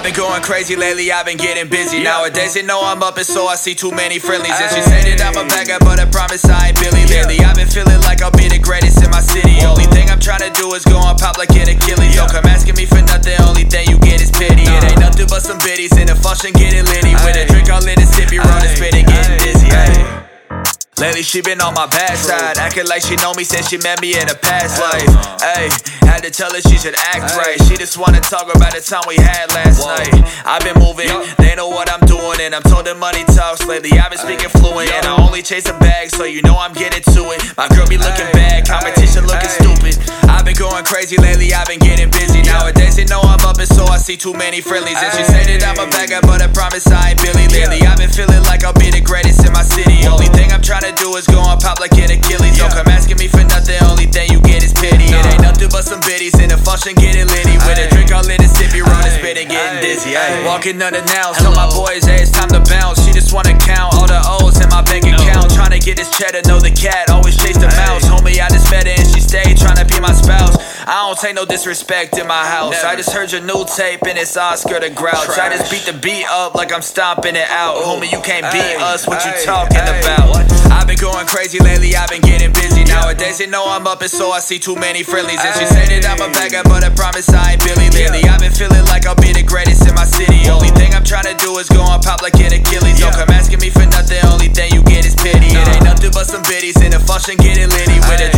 been going crazy lately, I've been getting busy. Nowadays they know I'm up and so I see too many friendlies. And she said that I'm a bagger, but I promise I ain't Billy lately. I've been feeling like I'll be the greatest in my city. Only thing I'm trying to do is go on pop like an Achilles. Don't come asking me for nothing, only thing you get is pity. It ain't nothing but some biddies in the function getting litty. With a drink all in the sippy, rolling, spitting, getting dizzy. Lately she been on my bad side, acting like she know me since she met me in a past life. Ayy, had to tell her she should act right. She just wanna talk about the time we had last night. I've been moving, they know what I'm doing, and I'm told that money talks. Lately I've been speaking fluent, and I only chase a bag, so you know I'm getting to it. My girl be looking bad, competition looking stupid. I've been going crazy lately, I've been getting busy. Nowadays they know I'm up and so I see too many friendlies. And she said that I'm a bagger, but I promise I ain't Billy lately. I've been feeling like I'll be the greatest in my city. Only thing I'm trying to do is go on pop like an Achilles. Don't come asking me for nothing, only thing you get is pity. It ain't nothing but some biddies in the function getting litty. With a drink all in the sippy, rolling, spitting, getting dizzy. Walking unannounced, so my boys, hey, it's time to bounce. She just wanna count all the O's in my bank account. Trying to get this cheddar, know the cat, always chase the mouse. Homie, I just met her and she stayed trying to be my spouse. I don't take no disrespect in my house. I just heard your new tape and it's Oscar the Grouch. I just beat the beat up like I'm stomping it out. Homie, you can't beat us, what you talking about? I've been going crazy lately, I've been getting busy. Nowadays they know I'm up and so I see too many friendlies. And she said that I'm a bagger, but I promise I ain't Billy lately. I've been feeling like I'll be the greatest in my city. Only thing I'm trying to do is go on pop like an Achilles. Don't come asking me for nothing, only thing you get is pity. It ain't nothing but some biddies in the function getting litty. With a